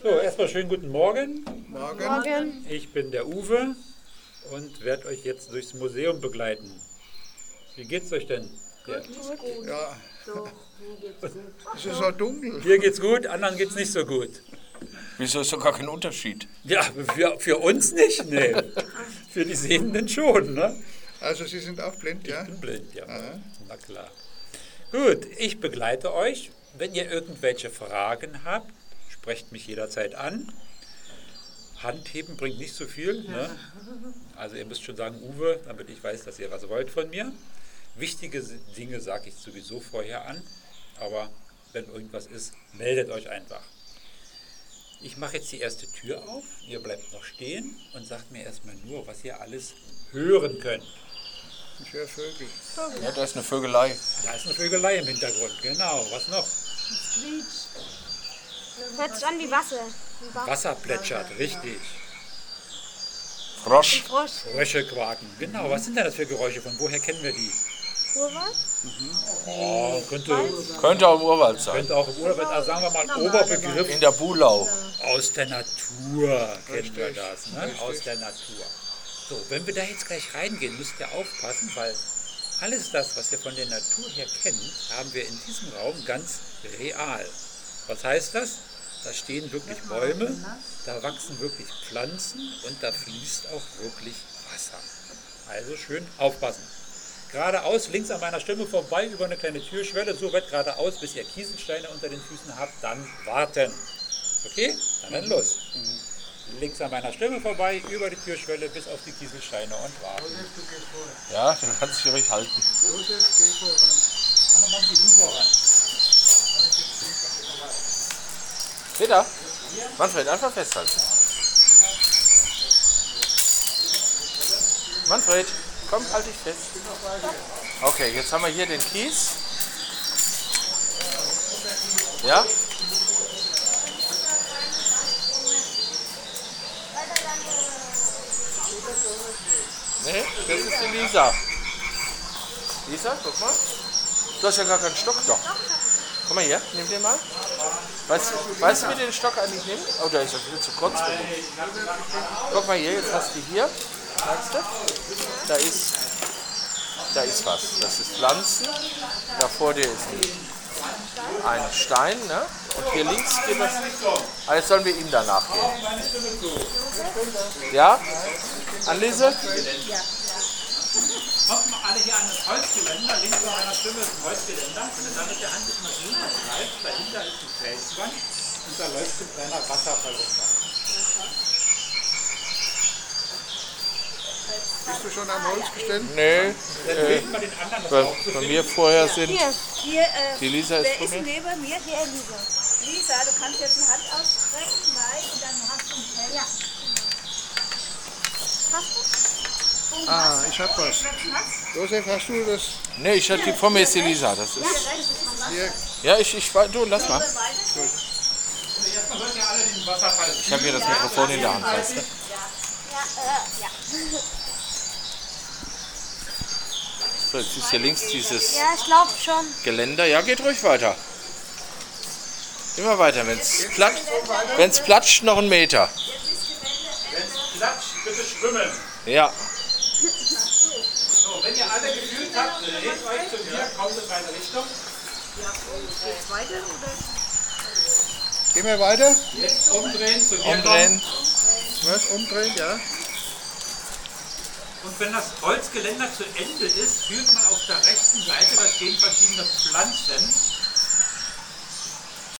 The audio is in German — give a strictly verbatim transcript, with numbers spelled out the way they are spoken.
So, erstmal schönen guten Morgen. Morgen. Morgen. Ich bin der Uwe und werde euch jetzt durchs Museum begleiten. Wie geht's euch denn? Ja. Ja, es ist so dunkel. Dir geht's gut, anderen geht's nicht so gut. Wieso ist doch gar kein Unterschied? Ja, für, für uns nicht, nee. Für die Sehenden schon, ne? Also Sie sind auch blind, ja? Ich bin blind, ja. Aha. Na klar. Gut, ich begleite euch. Wenn ihr irgendwelche Fragen habt, sprecht mich jederzeit an. Handheben bringt nicht so viel. Ne? Also ihr müsst schon sagen, Uwe, damit ich weiß, dass ihr was wollt von mir. Wichtige Dinge sage ich sowieso vorher an, aber wenn irgendwas ist, meldet euch einfach. Ich mache jetzt die erste Tür auf, ihr bleibt noch stehen und sagt mir erstmal nur, was ihr alles hören könnt. Ich höre Vögel. Ja, da ist eine Vögelei. Da ist eine Vögelei im Hintergrund, genau. Was noch? Hört sich an wie Wasser. Wie Wasser. Wasser plätschert, richtig. Frosch. Frosch. Frösche quaken, genau. Was sind denn das für Geräusche? Von woher kennen wir die? Urwald? Oh, könnte, Könnte auch im Urwald sein. könnte auch im Urwald, also sagen wir mal Oberbegriff. In der Bulau. Aus der Natur kennen wir Richtig, das, ne? richtig. Aus der Natur. So, wenn wir da jetzt gleich reingehen, müsst ihr aufpassen, weil alles das, was ihr von der Natur her kennt, haben wir in diesem Raum ganz real. Was heißt das? Da stehen wirklich Bäume, da wachsen wirklich Pflanzen und da fließt auch wirklich Wasser. Also schön aufpassen. Geradeaus, links an meiner Stimme vorbei, über eine kleine Türschwelle, so weit geradeaus, bis ihr Kieselsteine unter den Füßen habt, dann warten. Okay? Dann, dann los. Links an meiner Stimme vorbei, über die Türschwelle bis auf die Kieselsteine und warten. Ja, du kannst dich ruhig halten. Dann machen die du voran. Peter, Manfred, einfach festhalten. Manfred, komm, halt dich fest. Okay, jetzt haben wir hier den Kies. Ja? Nee, das ist die Lisa. Lisa, guck mal. Du hast ja gar keinen Stock doch. Komm mal hier, nimm den mal. Weißt, weißt du, wie du den Stock eigentlich nimmst? Oh, der ist ja viel zu kurz für dich. Guck mal hier, jetzt hast du hier. Merkst du? Da ist, da ist was. Das ist Pflanzen. Da vor dir ist ein, ein Stein. Ne? Und hier links geht das. Ah, jetzt sollen wir ihm danach gehen. Ja? Anlese? Kommt mal alle hier an das Holzgeländer, links an meiner Stimme ist ein Holzgeländer. Und dann mit der Hand ist man runtergreift, dahinter ist die Felswand und da läuft ein kleiner Wasserfall runter. Bist du schon am Holzgestell? Nee. Dann Äh, hilft man den anderen, das bei, auch zu bei finden. mir vorher sind. Hier. Hier, äh, Die Lisa ist wer vor ist mir. neben mir? Hier, Elisa. Lisa, du kannst jetzt die Hand ausstrecken, nein, und dann hast du ein Feld. Ja. Hast du? Ah, ich hab was. Josef, hast du das Nee, ich hatte die vor mir ist die Lisa. Das ist. hier? Ja, ich, ich du, lass mal. Erstmal sollt ihr alle den Wasserfall Ich habe hier das Mikrofon in der Hand, weißt du? Ja, äh, ja. So, jetzt ist hier links dieses Ja, ich glaube schon. Geländer. Ja, geht ruhig weiter. Immer weiter. Wenn es platscht, wenn's platscht, noch einen Meter. Wenn es klatscht, bitte schwimmen. Ja. So, wenn ihr alle gefühlt habt, dreht euch zu mir, kommt in meine Richtung. Gehen wir weiter? Jetzt umdrehen, zu mir Umdrehen. Was? Umdrehen, ja? Und wenn das Holzgeländer zu Ende ist, fühlt man auf der rechten Seite, da stehen verschiedene Pflanzen.